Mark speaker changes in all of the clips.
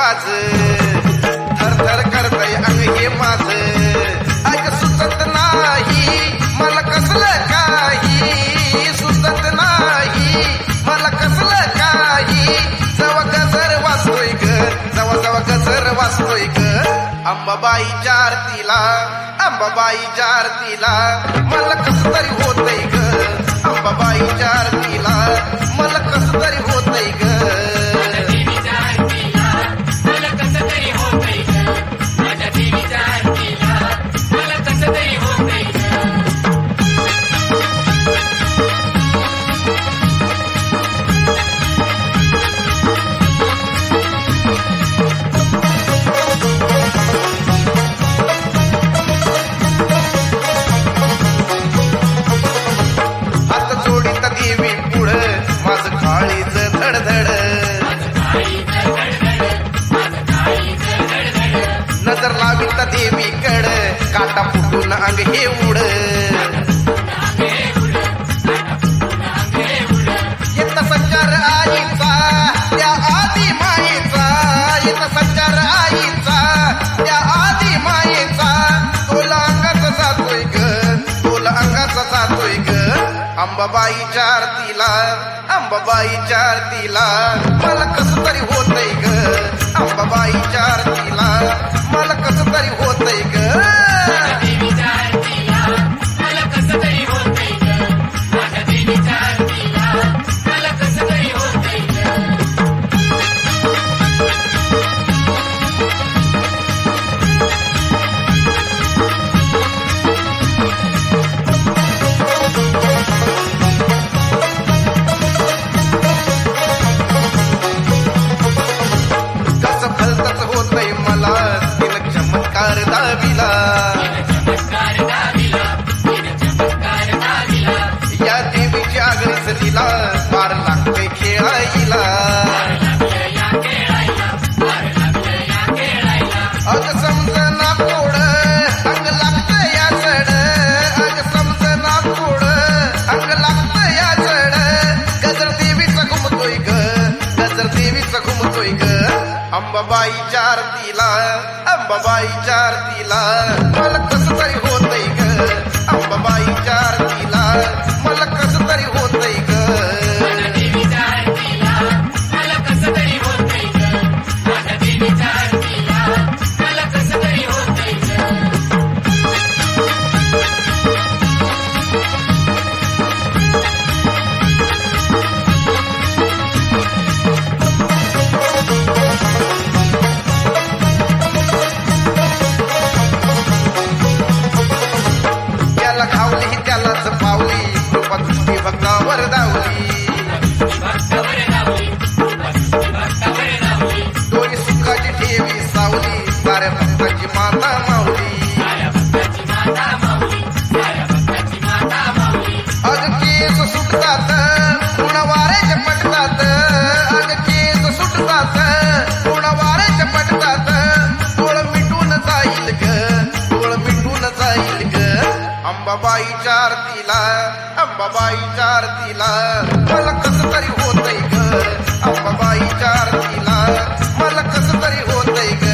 Speaker 1: काज थरथर करतय अंग हे माझ अग सुचत नाही मला कसलं काही सुचत नाही मला कसलं काही जवा गजर वाचतोय ग जवा गजर वाचतोय ग अंबाबाईच्या आरतीला अंबाबाईच्या आरतीला मला कसं तरी होतंय ग अंबाबाईच्या आरतीला मला कसं तरी होतंय ग नजर लाविता देवीकड काटा फुटून अंग हे उड येत संचार आईचा त्या आदी मायेचा येत संचार आईचा त्या आदी मायेचा तोला अंगाचा जातोय ग तोला अंगाचा जातोय ग अंबाबाईच्या आरतीला अंबाबाईच्या आरतीला मला कसं तरी होतंय ग अंबाबाईच्या आरतीला मला कसं तरी होतंय ग या देवीच्या आगळीच तिला पार लागते खेळायला अग समजना कोड अंग लागतं या चढ अग समजना कोड अंग लागतं या चढ गजर देवीचा घुमतोय ग गजर देवीचा घुमतोय ग अंबाबाईच्या आरतीला अंबाबाईच्या आरतीला मला कसं तरी होतंय ग अंबाबाईच्या आरतीला मला कसं तरी होतंय ग भक्तावर दावली डोळी सुखाची ठेवी सावली साऱ्या भक्ताची माता माऊली अग केस सुटतात पुन्हा वाऱ्याच्या पटतात अग केस सुटतात पुन्हा वाऱ्याच्या पटतात डोळ मिटून जाईल ग डोळ मिटून जाईल ग अंबाबाईच्या आरतीला अंबाबाईच्या आरतीला मला कसं तरी होतंय ग अंबाबाईच्या आरतीला मला कसं तरी होतंय ग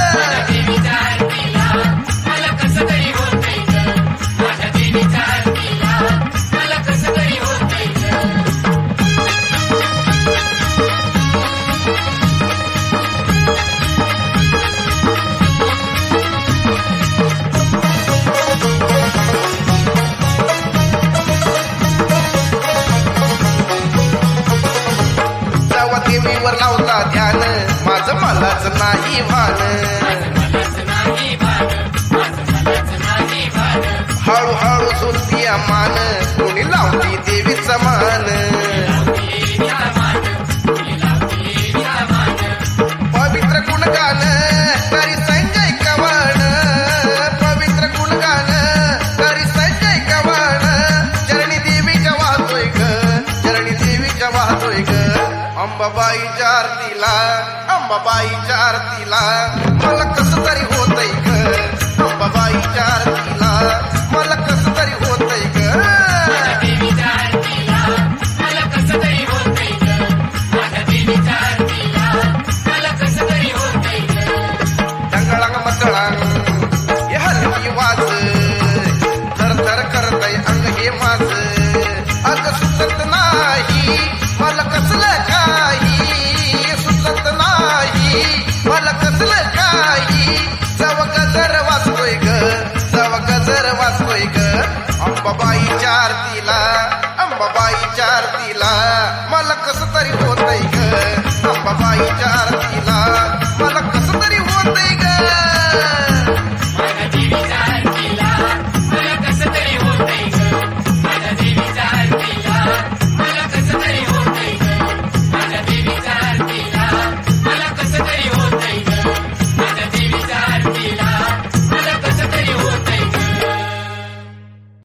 Speaker 1: देवीवर लावता ध्यान माझं मलाच नाही भान हळूहळू झुलती मान कोणी लावती देवीचा मान पवित्र गुणगान करी संजय कवाण पवित्र गुणगान करी संजय कवाण चरणी देवीच्या वाहतोय ग चरणी देवीच्या वाहतोय ग अंबाबाईच्या आरतीला अंबाबाईच्या आरतीला मला कसं तरी होतंय ग अंबाबाईच्या आरतीला मला कसं तरी होतंय ग मला कसं तरी होतंय ग वाचतोय ग अंबाबाईच्या आरतीला